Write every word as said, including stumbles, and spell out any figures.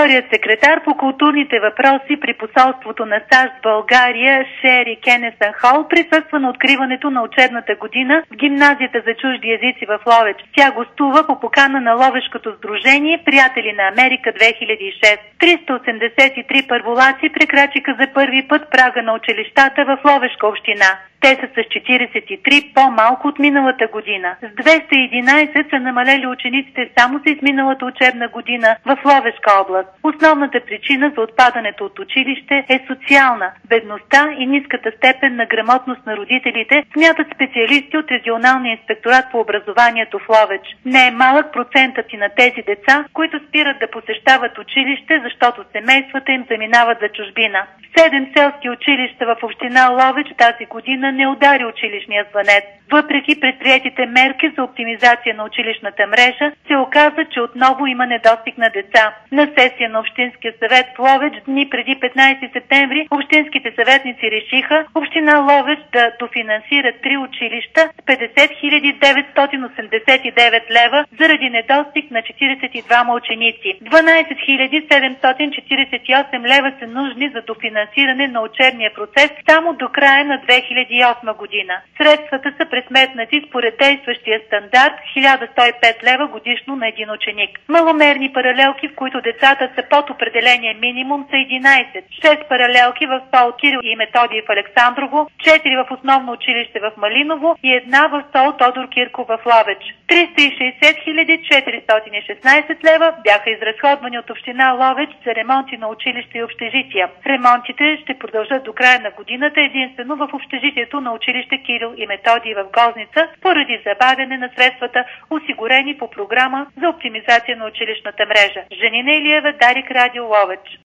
Вторият секретар по културните въпроси при посолството на САЩ в България Шери Кенесън Хол присъства на откриването на учебната година в гимназията за чужди езици в Ловеч. Тя гостува по покана на Ловешкото сдружение Приятели на Америка две хиляди и шеста. триста осемдесет и три първолаци прекрачиха за първи път прага на училищата в Ловешка община. Те са с четиридесет и три по-малко от миналата година. С двеста и единадесет са намалели учениците само за изминалата учебна година в Ловешка област. Основната причина за отпадането от училище е социална. Бедността и ниската степен на грамотност на родителите, смятат специалисти от регионалния инспекторат по образованието в Ловеч. Не е малък процентът и на тези деца, които спират да посещават училище, защото семействата им заминават за чужбина. Седем селски училища в община Ловеч тази година не удари училищния звънец. Въпреки предприетите мерки за оптимизация на училищната мрежа, се оказа, че отново има недостиг на деца. На сесия на Общинския съвет в Ловеч дни преди петнадесети септември общинските съветници решиха община Ловеч да дофинансира три училища с петдесет хиляди деветстотин осемдесет и девет лева заради недостиг на четиридесет и двама ученици. дванадесет хиляди седемстотин четиридесет и осем лева са нужни за дофинансиране на учебния процес само до края на две хиляди и осма година. Средствата са пресметнати според действащия стандарт хиляда сто и пет лева годишно на един ученик. Маломерни паралелки, в които децата са под определения минимум, са единадесет. шест паралелки в СОЛ Кирил и Методий в Александрово, четири в основно училище в Малиново и една в СОЛ Тодор Кирков в Ловеч. триста и шестдесет хиляди четиристотин и шестнадесет лева бяха изразходвани от община Ловеч за ремонти на училища и общежития. Ремонтите ще продължат до края на годината единствено в общежитието на училище Кирил и Методий в Гозница, поради забавяне на средствата, осигурени по програма за оптимизация на училищната мрежа. Жанина Илиева, Дарик Радио, Ловеч.